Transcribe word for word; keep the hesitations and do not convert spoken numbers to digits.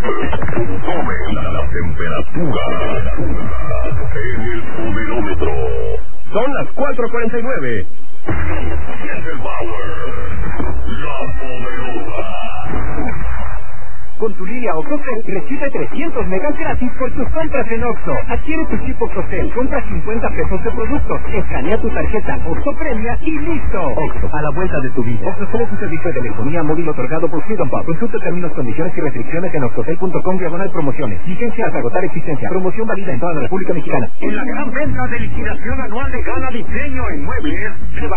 Tomen la temperatura en el poderómetro. Son las cuatro cuarenta y nueve. Siente el power. La poderosa. Con tu línea OXXOCEL recibe trescientos megas gratis por tus compras en Oxxo. Adquiere tu chip OXXOCEL, compra cincuenta pesos de productos, escanea tu tarjeta Oxxo Premia y listo. Oxxo, a la vuelta de tu vida. OXXOCEL es un servicio de telefonía móvil otorgado por Freedom Pub. Consulta términos, condiciones y restricciones en oxxocel punto com diagonal promociones. Licencia hasta agotar existencia. Promoción válida en toda la República Mexicana. En la gran venta de liquidación anual de Gala Diseño en Muebles, se va